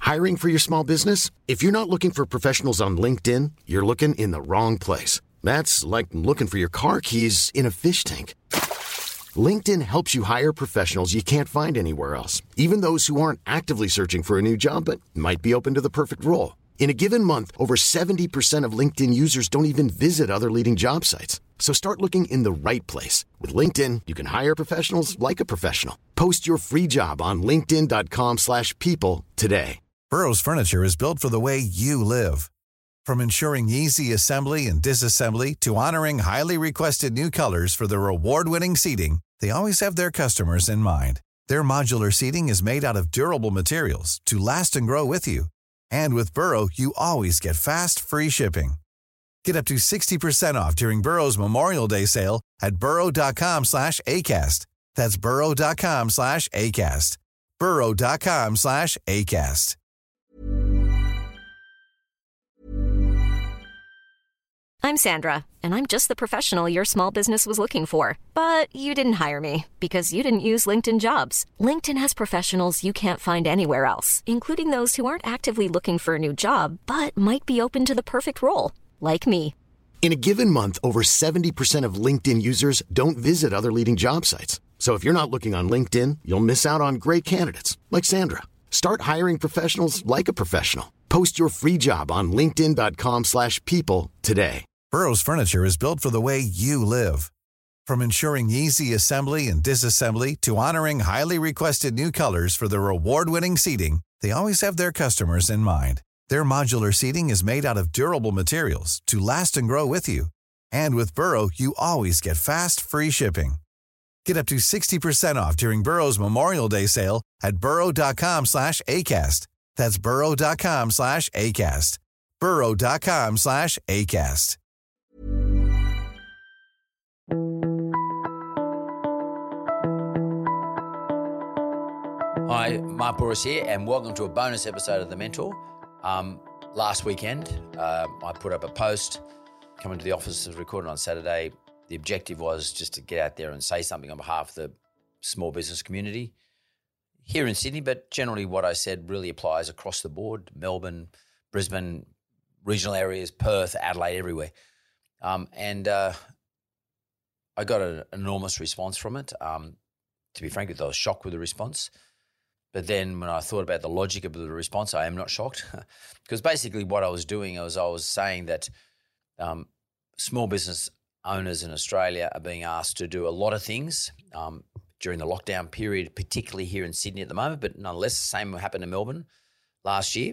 Hiring for your small business? If you're not looking for professionals on LinkedIn, you're looking in the wrong place. That's like looking for your car keys in a fish tank. LinkedIn helps you hire professionals you can't find anywhere else, even those who aren't actively searching for a new job but might be open to the perfect role. In a given month, over 70% of LinkedIn users don't even visit other leading job sites. So start looking in the right place. With LinkedIn, you can hire professionals like a professional. Post your free job on linkedin.com/people today. Burrow's furniture is built for the way you live. From ensuring easy assembly and disassembly to honoring highly requested new colors for their award-winning seating, they always have their customers in mind. Their modular seating is made out of durable materials to last and grow with you. And with Burrow, you always get fast, free shipping. Get up to 60% off during Burrow's Memorial Day sale at burrow.com/ACAST. That's burrow.com/ACAST. burrow.com/ACAST. I'm Sandra, and I'm just the professional your small business was looking for. But you didn't hire me because you didn't use LinkedIn Jobs. LinkedIn has professionals you can't find anywhere else, including those who aren't actively looking for a new job, but might be open to the perfect role, like me. In a given month, over 70% of LinkedIn users don't visit other leading job sites. So if you're not looking on LinkedIn, you'll miss out on great candidates like Sandra. Start hiring professionals like a professional. Post your free job on linkedin.com/people today. Burrow's furniture is built for the way you live. From ensuring easy assembly and disassembly to honoring highly requested new colors for their award-winning seating, they always have their customers in mind. Their modular seating is made out of durable materials to last and grow with you. And with Burrow, you always get fast, free shipping. Get up to 60% off during Burrow's Memorial Day sale at burrow.com/ACAST. That's burrow.com/ACAST. burrow.com/ACAST. Hi, Mark Bouris here, and welcome to a bonus episode of The Mentor. Last weekend, I put up a post coming to the office. It was recorded on Saturday. The objective was just to get out there and say something on behalf of the small business community here in Sydney, but generally what I said really applies across the board: Melbourne, Brisbane, regional areas, Perth, Adelaide, everywhere. And I got an enormous response from it. To be frank with you, I was shocked with the response. But then when I thought about the logic of the response, I am not shocked. Because basically what I was doing was I was saying that small business owners in Australia are being asked to do a lot of things during the lockdown period, particularly here in Sydney at the moment, but nonetheless, the same happened in Melbourne last year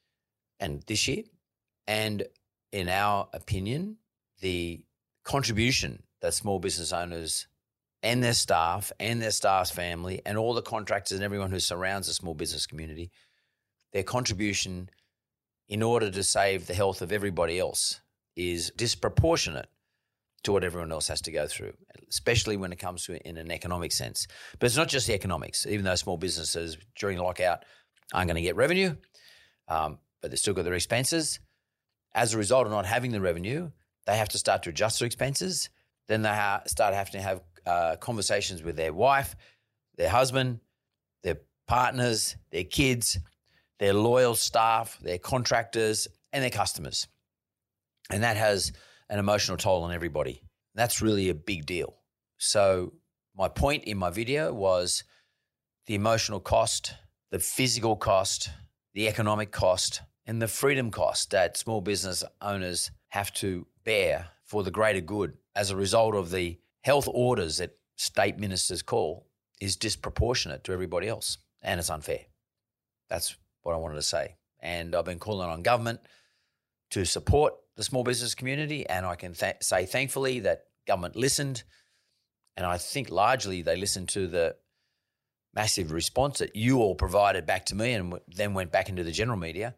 and this year. And in our opinion, the contribution that small business owners and their staff and their staff's family and all the contractors and everyone who surrounds the small business community, their contribution in order to save the health of everybody else is disproportionate to what everyone else has to go through, especially when it comes to in an economic sense. But it's not just the economics. Even though small businesses during lockout aren't going to get revenue, but they've still got their expenses. As a result of not having the revenue, they have to start to adjust their expenses. Then they start having to have conversations with their wife, their husband, their partners, their kids, their loyal staff, their contractors, and their customers. And that has an emotional toll on everybody. That's really a big deal. So my point in my video was the emotional cost, the physical cost, the economic cost, and the freedom cost that small business owners have to bear for the greater good as a result of the health orders that state ministers call is disproportionate to everybody else, and it's unfair. That's what I wanted to say. And I've been calling on government to support the small business community, and I can say thankfully that government listened, and I think largely they listened to the massive response that you all provided back to me and then went back into the general media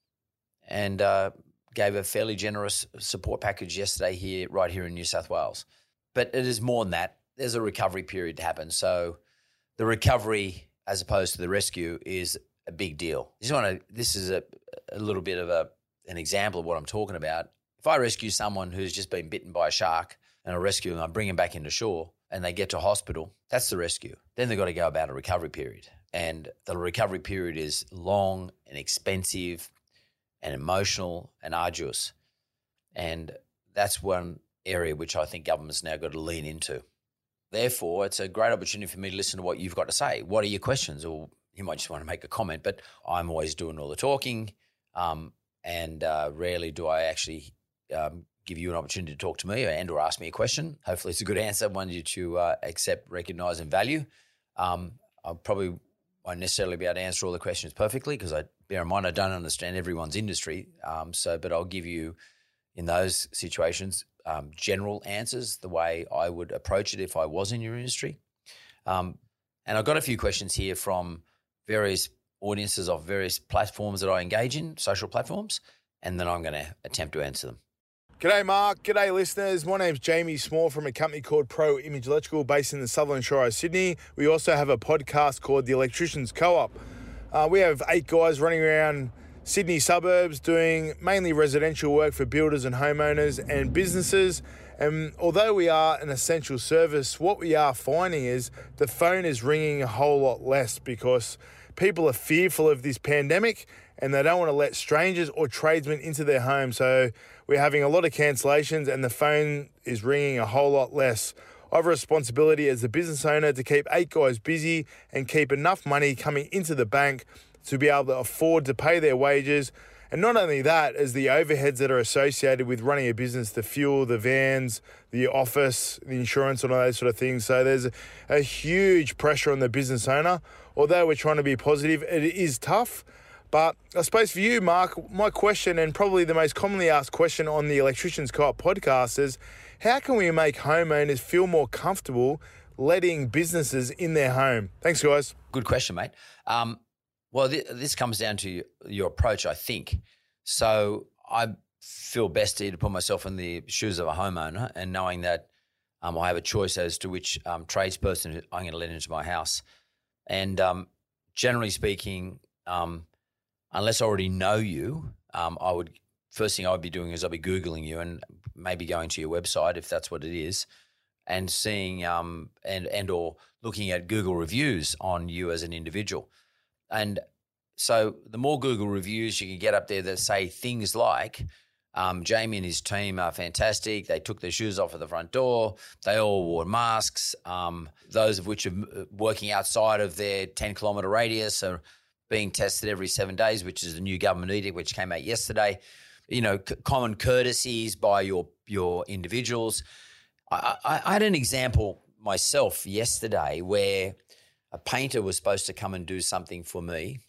and gave a fairly generous support package yesterday right here in New South Wales. But it is more than that. There's a recovery period to happen. So the recovery as opposed to the rescue is a big deal. This is a little bit of an example of what I'm talking about. If I rescue someone who's just been bitten by a shark and I rescue them, I bring them back into shore and they get to hospital, that's the rescue. Then they've got to go about a recovery period. And the recovery period is long and expensive and emotional and arduous. And that's one area which I think government's now got to lean into. Therefore, it's a great opportunity for me to listen to what you've got to say. What are your questions? Or you might just want to make a comment, but I'm always doing all the talking, and rarely do I actually give you an opportunity to talk to me and or ask me a question. Hopefully it's a good answer, one that you accept, recognise and value. I probably won't necessarily be able to answer all the questions perfectly because bear in mind I don't understand everyone's industry. But I'll give you, in those situations, general answers, the way I would approach it if I was in your industry. And I've got a few questions here from various audiences of various platforms that I engage in, social platforms, and then I'm going to attempt to answer them. G'day, Mark. G'day, listeners. My name's Jamie Small from a company called Pro Image Electrical based in the Sutherland Shire of Sydney. We also have a podcast called The Electricians Co-op. We have 8 guys running around Sydney suburbs doing mainly residential work for builders and homeowners and businesses. And although we are an essential service, what we are finding is the phone is ringing a whole lot less because people are fearful of this pandemic and they don't want to let strangers or tradesmen into their home. So we're having a lot of cancellations and the phone is ringing a whole lot less. I have a responsibility as a business owner to keep 8 guys busy and keep enough money coming into the bank to be able to afford to pay their wages. And not only that, as the overheads that are associated with running a business, the fuel, the vans, the office, the insurance, and all those sort of things. So there's a huge pressure on the business owner. Although we're trying to be positive, it is tough. But I suppose for you, Mark, my question, and probably the most commonly asked question on the Electricians Co-op podcast is, how can we make homeowners feel more comfortable letting businesses in their home? Thanks, guys. Good question, mate. Well, this comes down to your approach, I think. So I feel best to put myself in the shoes of a homeowner and knowing that I have a choice as to which tradesperson I'm going to let into my house. And generally speaking, unless I already know you, first thing I would be doing is I'll be Googling you and maybe going to your website if that's what it is, and seeing and or looking at Google reviews on you as an individual. And so the more Google reviews you can get up there that say things like, Jamie and his team are fantastic. They took their shoes off at the front door. They all wore masks. Those of which are working outside of their 10-kilometre radius are being tested every 7 days, which is the new government edict, which came out yesterday. You know, common courtesies by your individuals. I had an example myself yesterday where a painter was supposed to come and do something for me.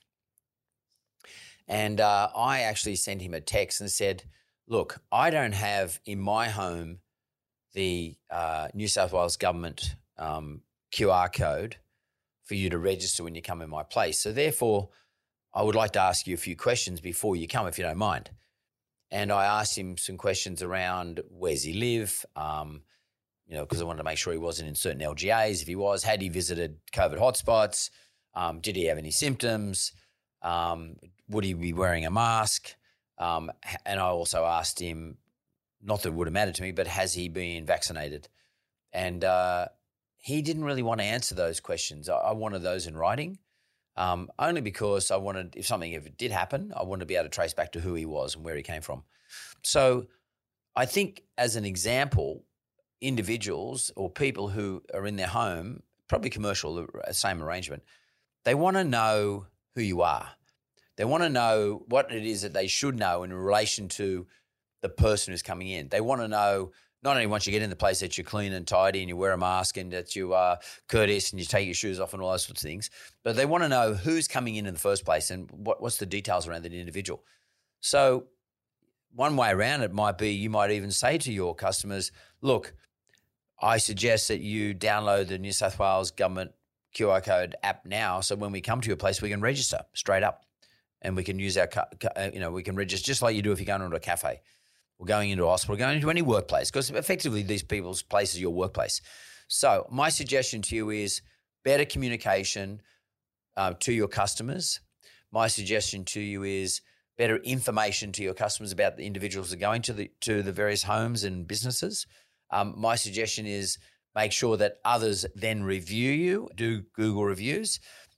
And I actually sent him a text and said, look, I don't have in my home the New South Wales government QR code for you to register when you come in my place. So therefore, I would like to ask you a few questions before you come, if you don't mind. And I asked him some questions around where's he live, because I wanted to make sure he wasn't in certain LGAs. If he was, had he visited COVID hotspots? Did he have any symptoms? Would he be wearing a mask? And I also asked him, not that it would have mattered to me, but has he been vaccinated? And he didn't really want to answer those questions. I wanted those in writing, only because I wanted, if it did happen, I wanted to be able to trace back to who he was and where he came from. So I think as an example, individuals or people who are in their home, probably commercial, same arrangement, they want to know who you are. They want to know what it is that they should know in relation to the person who's coming in. They want to know not only once you get in the place that you're clean and tidy and you wear a mask and that you are courteous and you take your shoes off and all those sorts of things, but they want to know who's coming in the first place and what's the details around that individual. So one way around it might be you might even say to your customers, look, I suggest that you download the New South Wales government QR code app now so when we come to your place we can register straight up and we can use our, we can register just like you do if you're going into a cafe. We're going into a hospital, going into any workplace because effectively these people's place is your workplace. So my suggestion to you is better communication to your customers. My suggestion to you is better information to your customers about the individuals that are going to the various homes and businesses. My suggestion is make sure that others then review you, do Google reviews,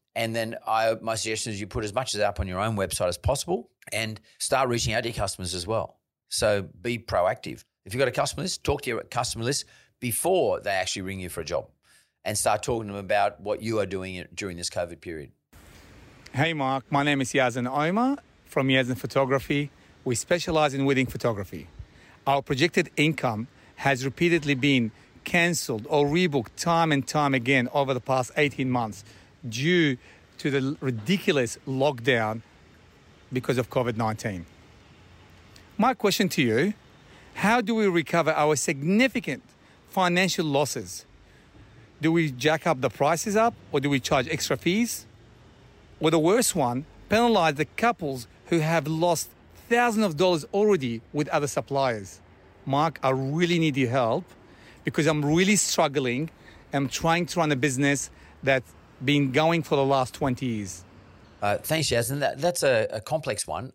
And then my suggestion is you put as much of that up on your own website as possible and start reaching out to your customers as well. So be proactive. If you've got a customer list, talk to your customer list before they actually ring you for a job and start talking to them about what you are doing during this COVID period. Hey Mark, my name is Yazan Omar from Yazan Photography. We specialize in wedding photography. Our projected income has repeatedly been cancelled or rebooked time and time again over the past 18 months due to the ridiculous lockdown because of COVID-19. My question to you, how do we recover our significant financial losses? Do we jack up the prices up, or do we charge extra fees? Or the worst one, penalize the couples who have lost thousands of dollars already with other suppliers? Mark, I really need your help because I'm really struggling. I'm trying to run a business that's been going for the last 20 years. Thanks, Yazan. That's a complex one.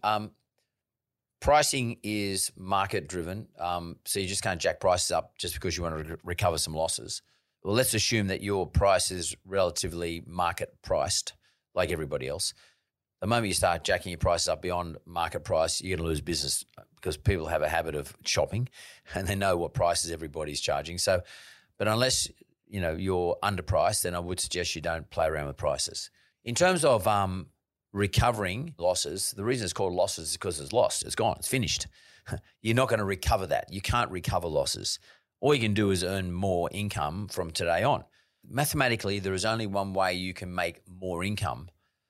Pricing is market-driven, so you just can't jack prices up just because you want to recover some losses. Well, let's assume that your price is relatively market-priced, like everybody else. The moment you start jacking your prices up beyond market price, you're going to lose business because people have a habit of shopping and they know what prices everybody's charging. So, but unless you're underpriced, then I would suggest you don't play around with prices. In terms of recovering losses, the reason it's called losses is because it's lost. It's gone. It's finished. You're not going to recover that. You can't recover losses. All you can do is earn more income from today on. Mathematically, there is only one way you can make more income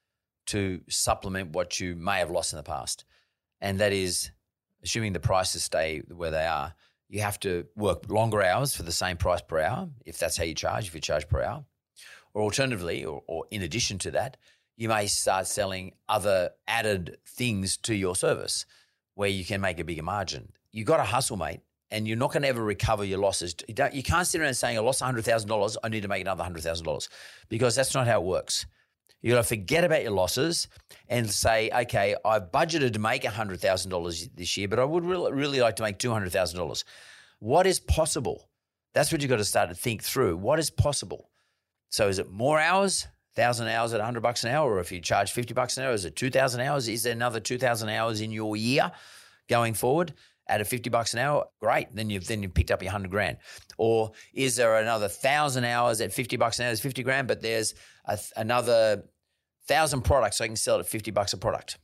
to supplement what you may have lost in the past, and that is assuming the prices stay where they are. You have to work longer hours for the same price per hour, if that's how you charge, if you charge per hour. Or alternatively, or in addition to that, you may start selling other added things to your service where you can make a bigger margin. You got to hustle, mate, and you're not going to ever recover your losses. You can't sit around saying, I lost $100,000, I need to make another $100,000, because that's not how it works. You got to forget about your losses and say, okay, I've budgeted to make $100,000 this year, but I would really like to make $200,000. What is possible? That's what you've got to start to think through. What is possible? So is it more hours, 1,000 hours at $100 an hour? Or if you charge $50 an hour, is it 2,000 hours? Is there another 2,000 hours in your year going forward at a $50 an hour? Great. Then you've picked up your $100,000. Or is there another 1,000 hours at $50 an hour is $50,000, but there's another 1,000 products I can sell at $50 a product?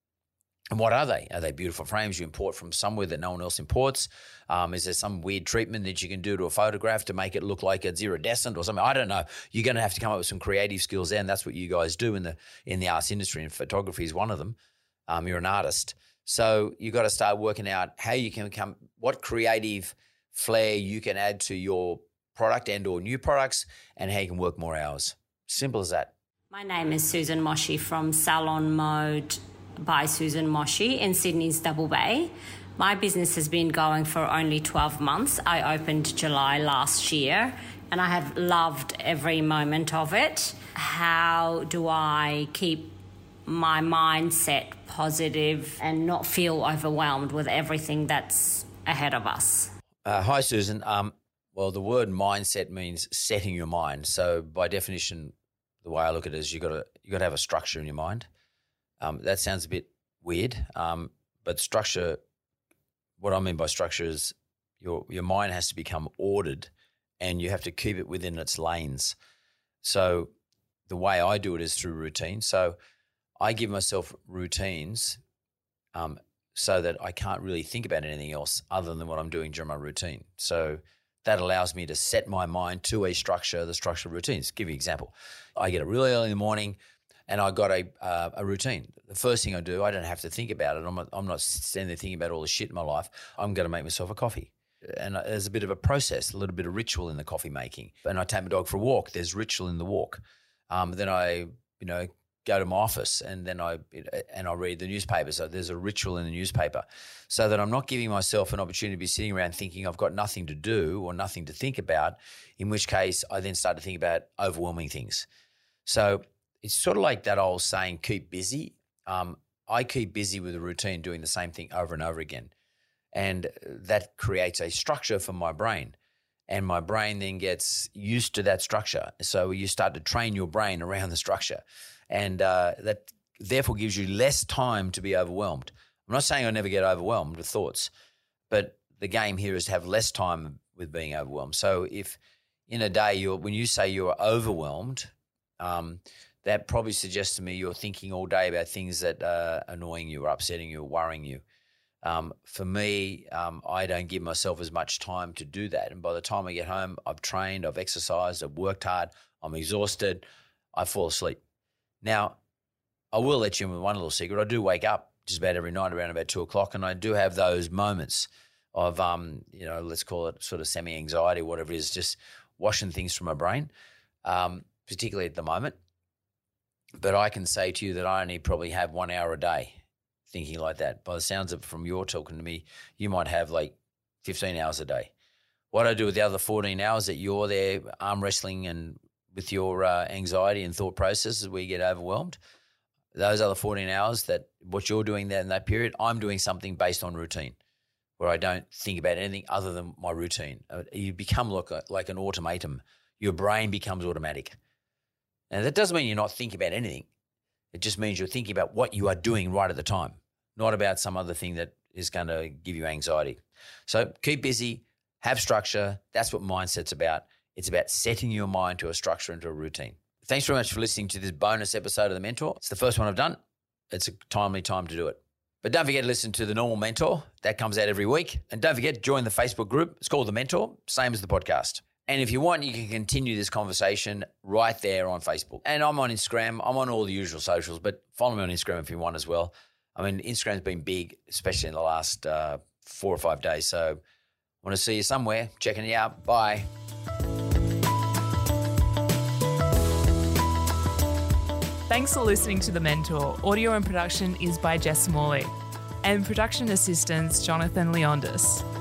And what are they? Are they beautiful frames you import from somewhere that no one else imports? Is there some weird treatment that you can do to a photograph to make it look like it's iridescent or something? I don't know. You're going to have to come up with some creative skills there, and that's what you guys do in the arts industry, and photography is one of them. You're an artist. So you got to start working out how you can what creative flair you can add to your product and or new products, and how you can work more hours. Simple as that. My name is Susan Moshi from Salon Mode by Susan Moshi in Sydney's Double Bay. My business has been going for only 12 months. I opened July last year and I have loved every moment of it. How do I keep my mindset positive and not feel overwhelmed with everything that's ahead of us? Hi, Susan. Well, the word mindset means setting your mind. So by definition, the way I look at it is you got to have a structure in your mind. That sounds a bit weird, but structure, what I mean by structure is your mind has to become ordered and you have to keep it within its lanes. So the way I do it is through routine. So I give myself routines so that I can't really think about anything else other than what I'm doing during my routine. So that allows me to set my mind to a structure, the structure of routines. Give you an example. I get up really early in the morning and I got a routine. The first thing I do, I don't have to think about it. I'm not standing there thinking about all the shit in my life. I'm going to make myself a coffee. And there's a bit of a process, a little bit of ritual in the coffee making. And I take my dog for a walk. There's ritual in the walk. Then I, go to my office and then I read the newspaper. So there's a ritual in the newspaper so that I'm not giving myself an opportunity to be sitting around thinking I've got nothing to do or nothing to think about, in which case I then start to think about overwhelming things. So it's sort of like that old saying, keep busy. I keep busy with a routine doing the same thing over and over again. And that creates a structure for my brain. And my brain then gets used to that structure. So you start to train your brain around the structure. And that therefore gives you less time to be overwhelmed. I'm not saying I never get overwhelmed with thoughts, but the game here is to have less time with being overwhelmed. So if in a day when you say you're overwhelmed, that probably suggests to me you're thinking all day about things that are annoying you or upsetting you or worrying you. For me, I don't give myself as much time to do that. And by the time I get home, I've trained, I've exercised, I've worked hard, I'm exhausted, I fall asleep. Now, I will let you in with one little secret. I do wake up just about every night around about 2 o'clock, and I do have those moments of, let's call it sort of semi-anxiety, whatever it is, just washing things from my brain, particularly at the moment. But I can say to you that I only probably have 1 hour a day thinking like that. By the sounds of it from your talking to me, you might have like 15 hours a day. What I do with the other 14 hours that you're there arm wrestling and with your anxiety and thought processes where you get overwhelmed, those other 14 hours, that what you're doing there in that period, I'm doing something based on routine where I don't think about anything other than my routine. You become like an automaton. Your brain becomes automatic. And that doesn't mean you're not thinking about anything. It just means you're thinking about what you are doing right at the time, not about some other thing that is going to give you anxiety. So keep busy, have structure. That's what mindset's about. It's about setting your mind to a structure and to a routine. Thanks very much for listening to this bonus episode of The Mentor. It's the first one I've done. It's a timely time to do it. But don't forget to listen to The Normal Mentor. That comes out every week. And don't forget to join the Facebook group. It's called The Mentor, same as the podcast. And if you want, you can continue this conversation right there on Facebook. And I'm on Instagram. I'm on all the usual socials, but follow me on Instagram if you want as well. I mean, Instagram's been big, especially in the last 4 or 5 days. So I want to see you somewhere. Checking you out. Bye. Thanks for listening to The Mentor. Audio and production is by Jess Morley. And production assistants, Jonathan Leondis.